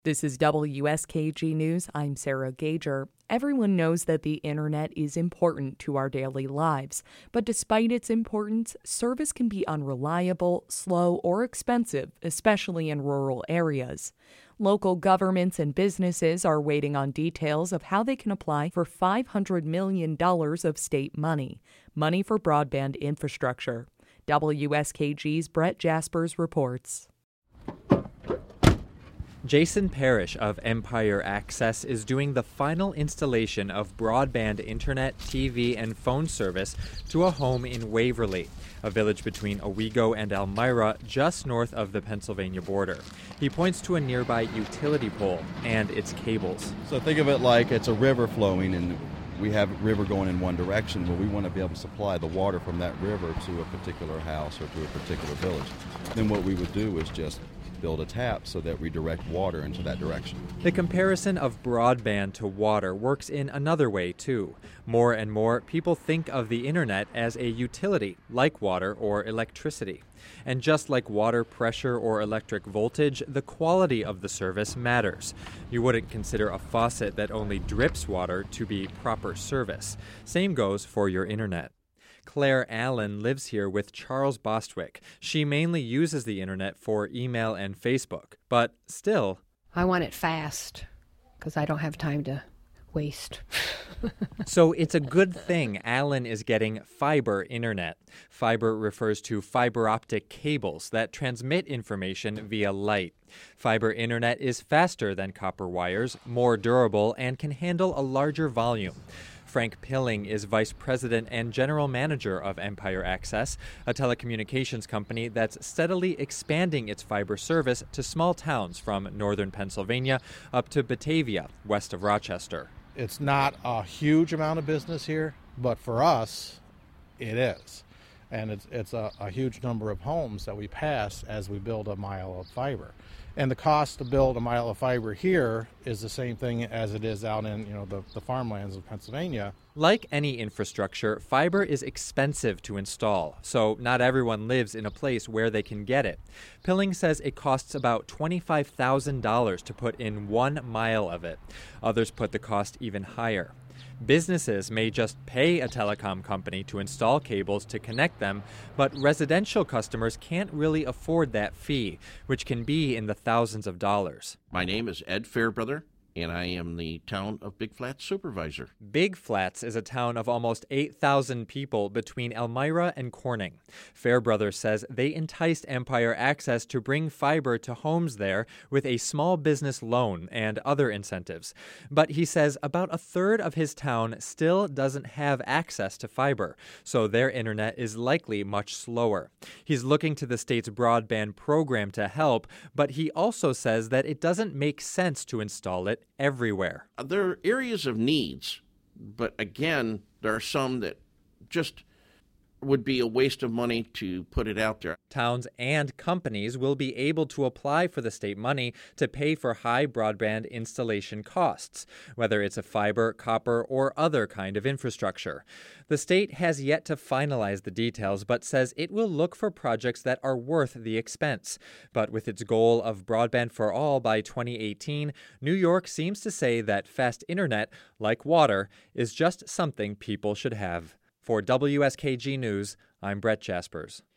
This is WSKG News. I'm Sarah Gager. Everyone knows that the internet is important to our daily lives, but despite its importance, service can be unreliable, slow, or expensive, especially in rural areas. Local governments and businesses are waiting on details of how they can apply for $500 million of state money for broadband infrastructure. WSKG's Brett Jaspers reports. Jason Parrish of Empire Access is doing the final installation of broadband internet, TV, and phone service to a home in Waverly, a village between Owego and Elmira, just north of the Pennsylvania border. He points to a nearby utility pole and its cables. So think of it like it's a river flowing, and we have a river going in one direction. Well, we want to be able to supply the water from that river to a particular house or to a particular village. Then what we would do is just build a tap so that we direct water into that direction. The comparison of broadband to water works in another way, too. More and more, people think of the internet as a utility, like water or electricity. And just like water pressure or electric voltage, the quality of the service matters. You wouldn't consider a faucet that only drips water to be proper service. Same goes for your internet. Claire Allen lives here with Charles Bostwick. She mainly uses the internet for email and Facebook, but still, I want it fast because I don't have time to waste. So it's a good thing Allen is getting fiber internet. Fiber refers to fiber optic cables that transmit information via light. Fiber internet is faster than copper wires, more durable, and can handle a larger volume. Frank Pilling is vice president and general manager of Empire Access, a telecommunications company that's steadily expanding its fiber service to small towns from northern Pennsylvania up to Batavia, west of Rochester. It's not a huge amount of business here, but for us, it is. And it's a huge number of homes that we pass as we build a mile of fiber. And the cost to build a mile of fiber here is the same thing as it is out in the farmlands of Pennsylvania. Like any infrastructure, fiber is expensive to install, so not everyone lives in a place where they can get it. Pilling says it costs about $25,000 to put in 1 mile of it. Others put the cost even higher. Businesses may just pay a telecom company to install cables to connect them, but residential customers can't really afford that fee, which can be in the thousands of dollars. My name is Ed Fairbrother, and I am the town of Big Flats supervisor. Big Flats is a town of almost 8,000 people between Elmira and Corning. Fairbrother says they enticed Empire Access to bring fiber to homes there with a small business loan and other incentives. But he says about a third of his town still doesn't have access to fiber, so their internet is likely much slower. He's looking to the state's broadband program to help, but he also says that it doesn't make sense to install it everywhere. There are areas of needs, but again, there are some that just would be a waste of money to put it out there. Towns and companies will be able to apply for the state money to pay for high broadband installation costs, whether it's a fiber, copper, or other kind of infrastructure. The state has yet to finalize the details, but says it will look for projects that are worth the expense. But with its goal of broadband for all by 2018, New York seems to say that fast internet, like water, is just something people should have. For WSKG News, I'm Brett Jaspers.